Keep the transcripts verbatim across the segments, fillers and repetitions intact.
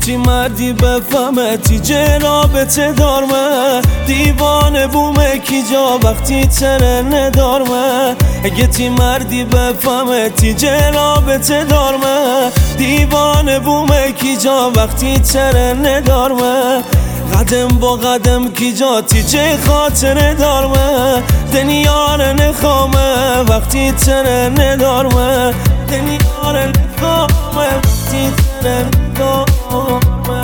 چی مردی بفهمه تیجه رابطه دارمه دیوانه بومه کی جا وقتی ترنه دارمه اگه تی مردی بفهمه تیجه رابطه دارمه دیوانه بومه کی جا وقتی ترنه دارمه قدم با قدم کی جا تیجه خاطره دارمه دنیاره نخوامه وقتی ترنه دارمه دنیاره نخوامه وقتی ترنه دارمه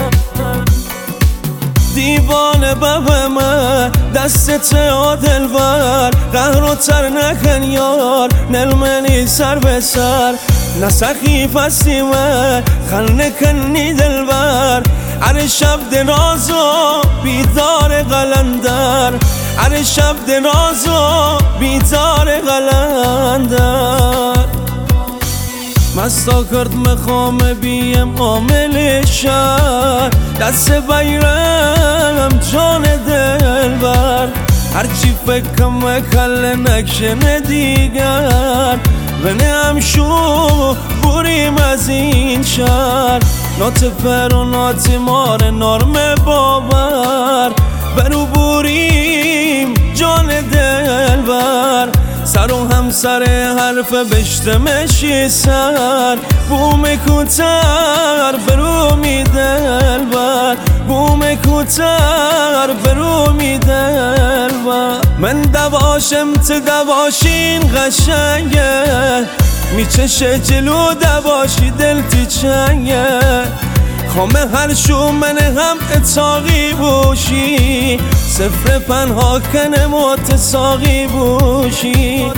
دیوانه ببمه دستت آدلور قهر و تر نکن یار نلمنی سر به سر نسخی فستیمه خل نکنی دلبر هر شب درازو بیدار قلندر هر شب درازو بیدار قلندر مستا کرد مخوام بیم عامل شهر دست بیرم جان دلبر هرچی فکرم کل نکشنه دیگر بنه همشو بریم از این شهر نات پر و نات مار نارم باور برو بریم جان دلبر سر و هم سر حرف بشتمشی سر بوم کوتر برو می دلبر بوم کوتر برو می دلبر من دواشم تو دواشین قشنگه میچشه جلو دواشی دل تی چنگه خامه هر شو من هم اتاقی بوشی صفر پنها کنه متساقی بوشی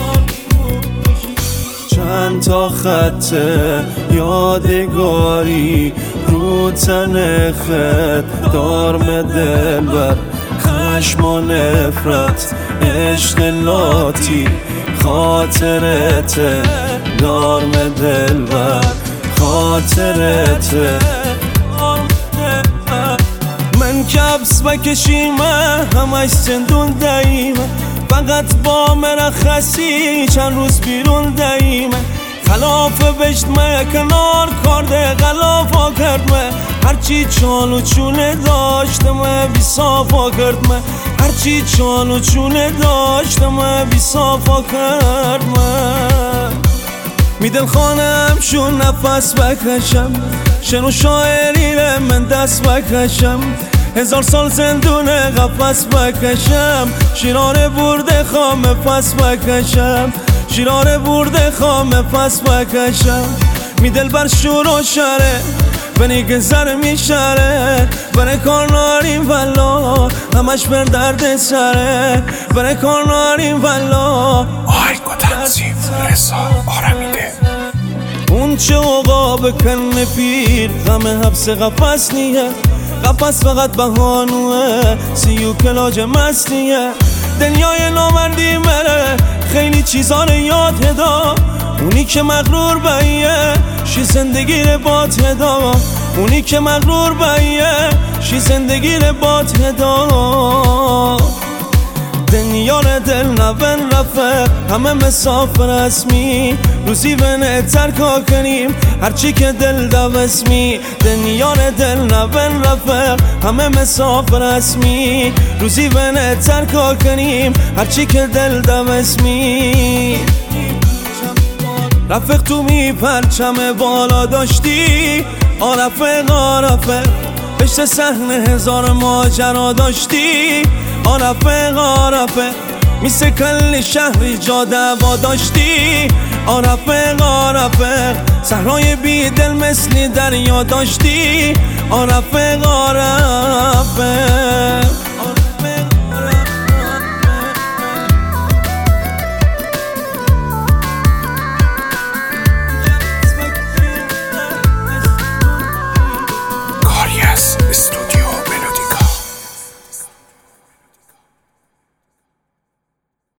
چند تا خط یادگاری رو تن خط دارم دلبر خشم و نفرت عشق لاتی خاطرت دارم دلبر خاطرت من کبس بکشیمه همش زندون دایمه فقط با مرخصی چند روز بیرون دایمه خلاف بشتمه کنار کرده غلافا کردمه هرچی چالو چونه داشتمه بی صافا کردمه هرچی چالو چونه داشتمه بی صافا کردمه می دل خانم شون نفس بکشم شنو شاعری ره من دست بکشم هزار سال زندونه قفس بکشم شیرانه برده خام پس بکشم شیرانه برده خام پس بکشم می دل بر شور و شره بنی گذر می شره بره کار ناریم والا همش بر درد سره بره کار ناریم والا آهنگ و تنظیم رضا آرمیده اون چه اوقا بکن پیر غم حبس قفص نیه قفص فقط بهانوه سیو کلاج مستیه دنیای نامردی مره خیلی چیزا رو یاد هدا اونی که مغرور بایه شی زندگی رو بات هدا اونی که مغرور بایه شی زندگی رو بات هدا دنیار دل نبن رفت همه مسافر اسمی روزی ونه ترکا کنیم هرچی که دل دوسمی دنیار دل نبن رفت همه مسافر اسمی روزی ونه ترکا کنیم هرچی که دل دوسمی رفق تو می پرچم بالا داشتی آرفق آرفق پشت صحنه هزار ماجرا داشتی آرفق آرفق میسه کل شهری جا دعوا داشتی آرفق آرفق صحرای بی دل مثلی دریا داشتی آرفق آرفق